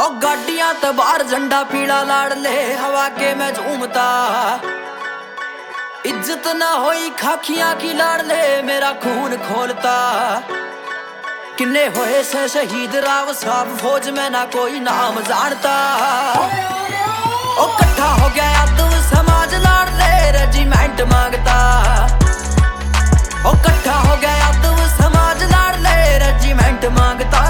ओ गाड़ियां ते बाहर झंडा पीला लाड़ ले हवा के मैं झूमता। इज्जत ना होई खाखियां की लाड़ ले मेरा खून खोलता। किन्ने होए से शहीद राव साहब फौज में ना कोई नाम जानता। ओ कट्ठा हो गया यादव समाज लाड़ ले रेजिमेंट मांगता। ओ कट्ठा हो गया यादव समाज लाड़ ले रेजिमेंट मांगता।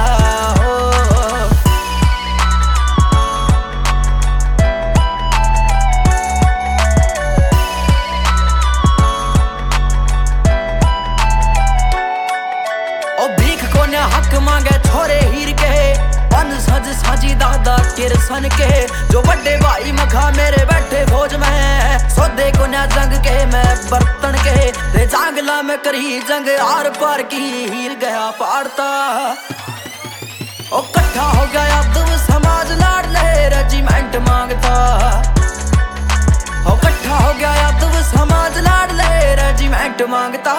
हक मांगे छोरे हीर के पन सज साजी दादा किरसन के। जो बड़े भाई मखा मेरे बैठे फौज में सौदे को न जंग के मैं बर्तन के। रे जांगला में करी जंग आर पार की हीर गया पाड़ता। ओ कट्ठा हो गया यादव समाज लाड़ ले रेजिमेंट मांगता। ओ कट्ठा हो गया यादव समाज लाड़ ले रेजिमेंट मांगता।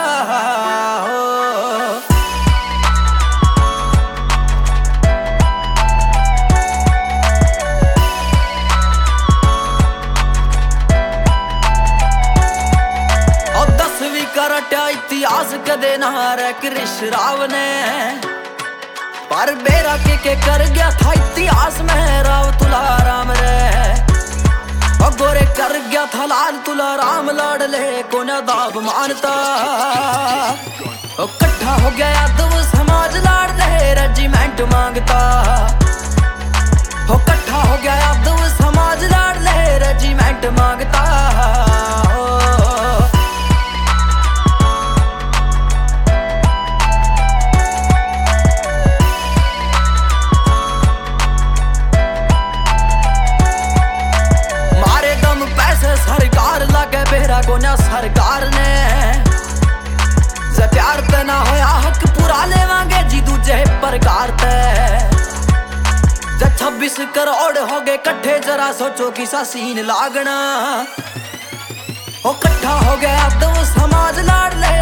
करटा इतिहास कदे ना रे कृष राव ने पर बेरा के कर गया था इतिहास में राव तुलाराम रे। और गोरे कर गया था लाल तुलाराम लाड़ ले को न दाब मानता। और कट्ठा हो गया यादव समाज लाड़ ले रेजिमेंट मांगता। हो कट्ठा हो गया यादव समाज लाड़ ले रेजिमेंट मांगता। सरकार लागे बेरा गोना सरकार ने जे प्यार ते ना होया हक पूरा लेवांगे जी दूजे प्रकार ते। जे 26 करोड़ हो गए कट्ठे जरा सोचो किसा सीन लागना। ओ कट्ठा हो गया यादव समाज लाड़ ले